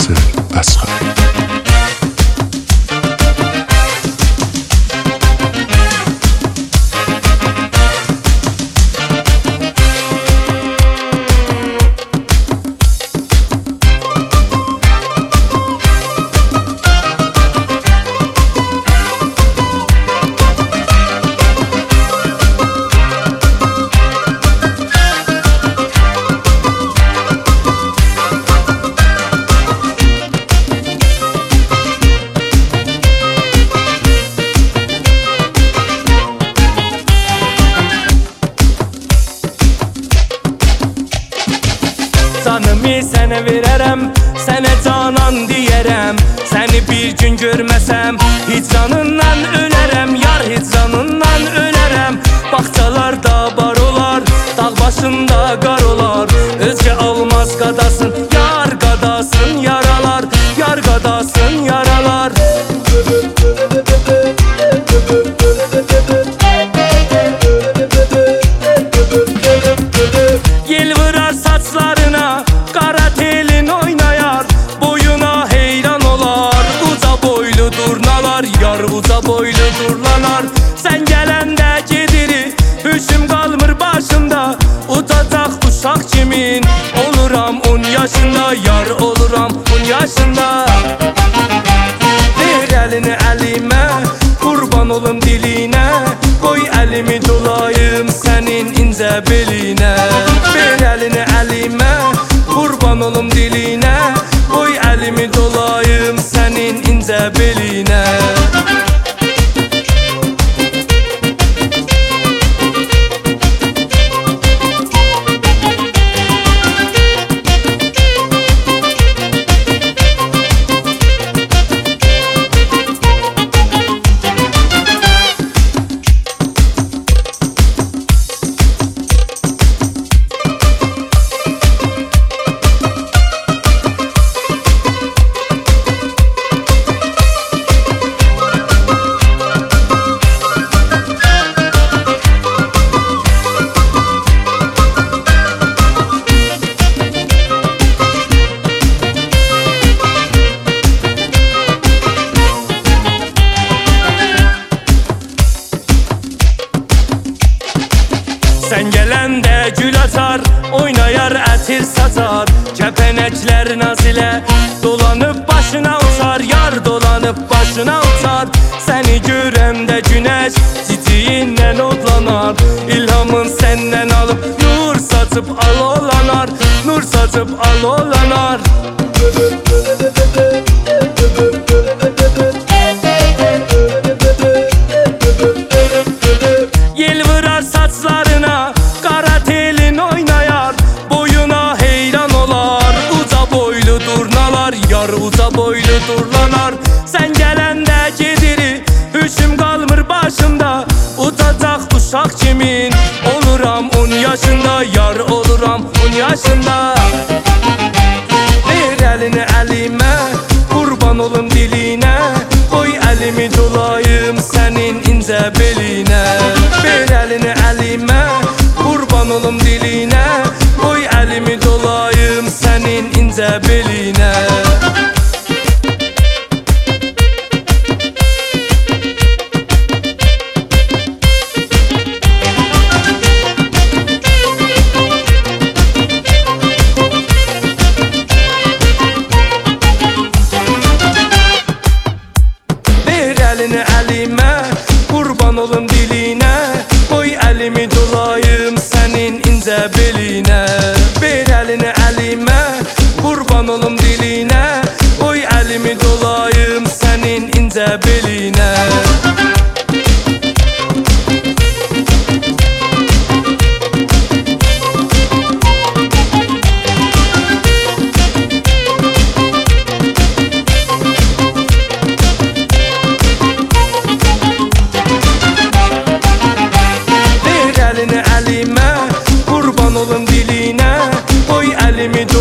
Nasır Asgar. Canımı sənə verərəm, sənə canan deyərəm. Səni bir gün görməsəm, hicranından ölərəm. Yar hicranından ölərəm. Bağçalarda bar olar, dağ başında qar olar. Özgə almaz qadasın, yar qadasın yaralar. Yar qadasın yaralar. Yel vurar saçlarına, qara telin oynayar. Boyuna heyran olar, uca boylu durnalar. Yar uca boylu durlanar. Sən gələndə gedirik, hüşüm qalmır başımda. Utacaq uşaq kimin, oluram 10 yaşında. Yar oluram 10 yaşında. Ver əlini əlimə, qurban olum dilinə. Qoy əlimi dolayım sənin incə belinə. Ver əlini əlimə, qurban olum dilinə. Qoy əlimi dolayım sənin incə belinə. Sən gələndə gül açar, oynayar ətir saçar. Kəpənəklər nazilə dolanıb başına uçar. Yar dolanıb başına uçar. Səni görəndə günəş ciciyindən odlanar. İlhamın səndən alıb nur saçıb alolanar. Nur saçıb alolanar. Yel vurar saçlarına, qara telin oynayar. Boyuna heyran olar, uca boylu durnalar. Yar uca boylu durlanar. Sən gələndə gedirik, hüşüm qalmır başımda. Utacaq uşaq kimin, oluram 10 yaşında. Yar oluram 10 yaşında. Ver əlini əlimə, qurban olum dilinə. Qoy əlimi dolayım sənin incə belinə. Ver əlini əlimə, qurban olum dilinə. Qoy əlimi dolayım sənin incə belinə. Ver əlini əlimə, qurban olum dilinə. Qoy əlimi dolayım sənin incə belinə. Ver əlini əlimə, qurban olum dilinə. Qoy əlimi dolayım sənin incə belinə. Ver əlini əlimə, qurban olum dilinə. Qoy əlimi